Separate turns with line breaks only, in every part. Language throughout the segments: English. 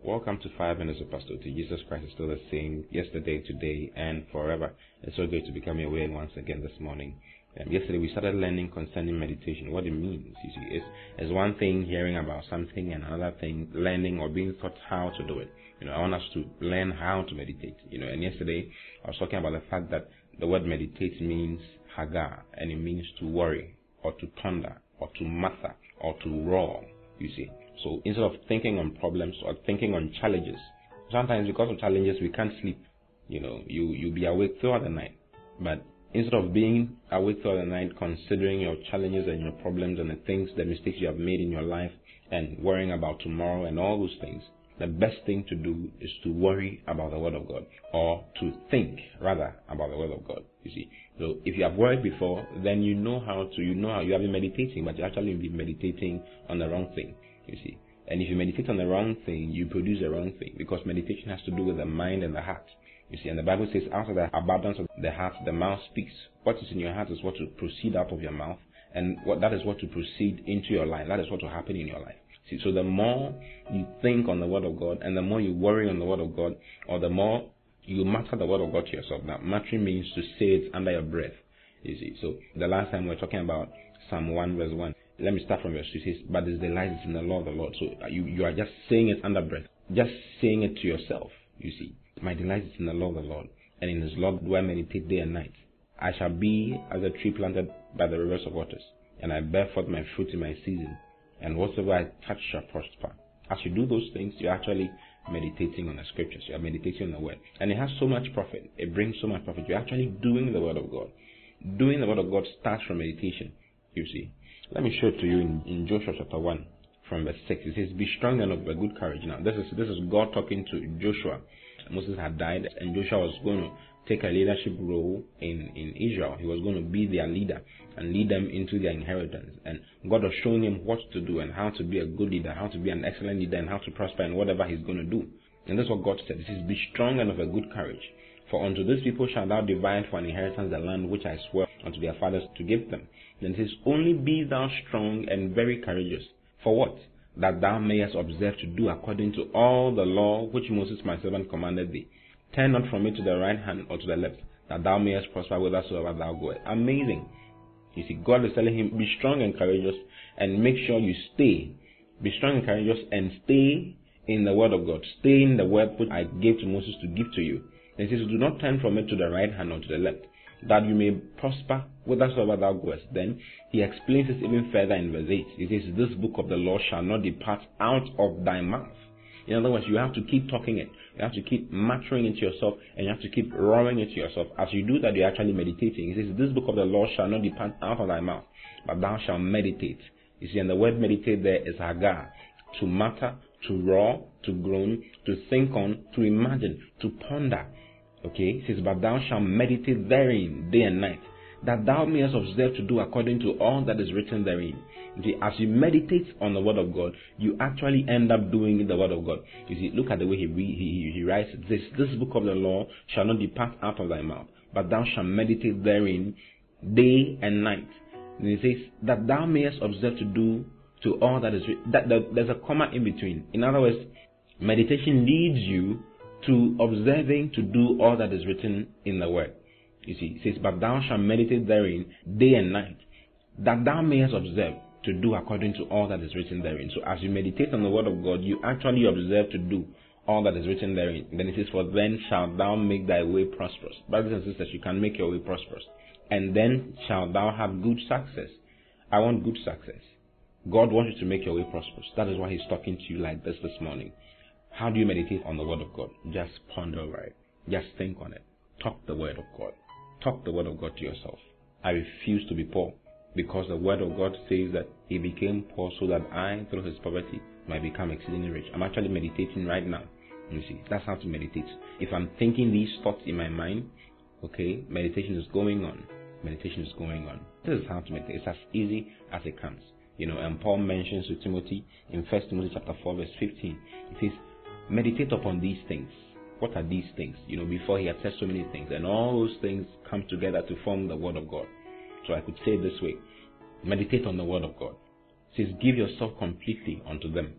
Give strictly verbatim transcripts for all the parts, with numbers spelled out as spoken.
Welcome to Five Minutes of Pastor T. Jesus Christ is still the same yesterday, today, and forever. It's so great to become your way once again this morning. Um, yesterday we started learning concerning meditation, what it means. You see, it's, it's one thing hearing about something and another thing learning or being taught how to do it. You know, I want us to learn how to meditate. You know, and yesterday I was talking about the fact that the word meditate means hagar, and it means to worry or to ponder or to matter or to roar. You see, so instead of thinking on problems or thinking on challenges, sometimes because of challenges we can't sleep. You know, you you'll be awake throughout the night, but instead of being awake throughout the night, considering your challenges and your problems and the things, the mistakes you have made in your life, and worrying about tomorrow and all those things, the best thing to do is to worry about the Word of God, or to think rather about the Word of God. You see, so if you have worried before, then you know how to, you know how you have been meditating, but you actually been meditating on the wrong thing. You see, and if you meditate on the wrong thing, you produce the wrong thing, because meditation has to do with the mind and the heart. You see, and the Bible says, out of the abundance of the heart, the mouth speaks. What is in your heart is what will proceed out of your mouth, and what that is what will proceed into your life. That is what will happen in your life. See, so the more you think on the Word of God, and the more you worry on the Word of God, or the more you mutter the Word of God to yourself. Now, muttering means to say it under your breath. You see, so the last time we were talking about Psalm one verse one. Let me start from verse two. It says, but his delight is in the law of the Lord. So you, you are just saying it under breath, just saying it to yourself. You see, my delight is in the law of the Lord, and in his law do I meditate day and night. I shall be as a tree planted by the rivers of waters, and I bear forth my fruit in my season, and whatsoever I touch shall prosper. As you do those things, you're actually meditating on the scriptures. You are meditating on the word, and it has so much profit. It brings so much profit. You're actually doing the word of God. Doing the word of God starts from meditation. You see, let me show it to you in, in Joshua chapter one from verse six. It says, be strong and of a good courage. Now this is this is God talking to Joshua. Moses had died, and Joshua was going to take a leadership role in, in Israel. He was going to be their leader and lead them into their inheritance. And God was showing him what to do and how to be a good leader, how to be an excellent leader, and how to prosper in whatever he's going to do. And that's what God said. He says, be strong and of a good courage. For unto these people shalt thou divide for an inheritance the land which I swore unto their fathers to give them. Then it says, only be thou strong and very courageous. For what? That thou mayest observe to do according to all the law which Moses my servant commanded thee. Turn not from it to the right hand or to the left, that thou mayest prosper whithersoever thou goest. Amazing. You see, God is telling him, be strong and courageous, and make sure you stay. Be strong and courageous, and stay in the word of God. Stay in the word which I gave to Moses to give to you. And he says, do not turn from it to the right hand or to the left, that you may prosper whithersoever thou goest. Then he explains this even further in verse eight. He says, this book of the law shall not depart out of thy mouth. In other words, you have to keep talking it. You have to keep muttering it to yourself, and you have to keep roaring it to yourself. As you do that, you're actually meditating. He says, this book of the law shall not depart out of thy mouth, but thou shalt meditate. You see, and the word meditate there is hagar, to mutter, to roar, to groan, to think on, to imagine, to ponder. Okay, it says, but thou shalt meditate therein day and night, that thou mayest observe to do according to all that is written therein. Okay, as you meditate on the word of God, you actually end up doing the word of God. You see, look at the way he he, he writes this. This book of the law shall not depart out of thy mouth, but thou shalt meditate therein day and night. And it says, that thou mayest observe to do to all that is written. That, that, there's a comma in between. In other words, meditation leads you to observing to do all that is written in the word. You see, it says, but thou shalt meditate therein day and night, that thou mayest observe to do according to all that is written therein. So as you meditate on the word of God, you actually observe to do all that is written therein. Then it says, for then shalt thou make thy way prosperous. Brothers and sisters, you can make your way prosperous. And then shalt thou have good success. I want good success. God wants you to make your way prosperous. That is why he's talking to you like this this morning. How do you meditate on the word of God? Just ponder over it. Just think on it. Talk the word of God. Talk the word of God to yourself. I refuse to be poor, because the word of God says that he became poor so that I, through his poverty, might become exceedingly rich. I'm actually meditating right now. You see, that's how to meditate. If I'm thinking these thoughts in my mind, okay, meditation is going on. Meditation is going on. This is how to meditate. It's as easy as it comes. You know, and Paul mentions to Timothy in First Timothy chapter four, verse fifteen. He says, meditate upon these things. What are these things? You know, before he had said so many things, and all those things come together to form the word of God. So I could say it this way: meditate on the word of God. It says, give yourself completely unto them,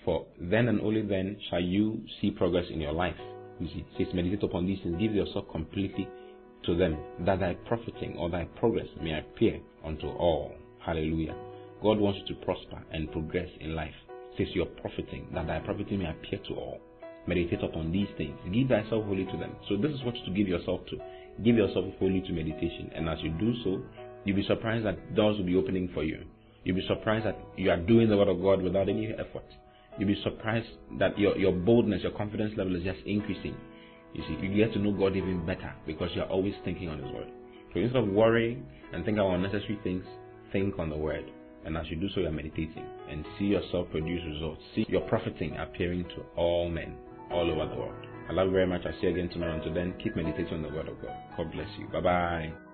For then and only then shall you see progress in your life. You see, it says, meditate upon these things, give yourself completely to them, that thy profiting or thy progress may appear unto all. Hallelujah. God wants you to prosper and progress in life. It says, you're profiting, that thy profiting may appear to all. Meditate upon these things. Give thyself wholly to them. So this is what to give yourself to. Give yourself wholly to meditation. And as you do so, you'll be surprised that doors will be opening for you. You'll be surprised that you are doing the word of God without any effort. You'll be surprised that your, your boldness, your confidence level is just increasing. You see, you get to know God even better because you're always thinking on His word. So instead of worrying and thinking about unnecessary things, think on the word. And as you do so, you're meditating and see yourself produce results. See your profiting appearing to all men all over the world. I love you very much. I'll see you again tomorrow. Until then, keep meditating on the word of God. God bless you. Bye-bye.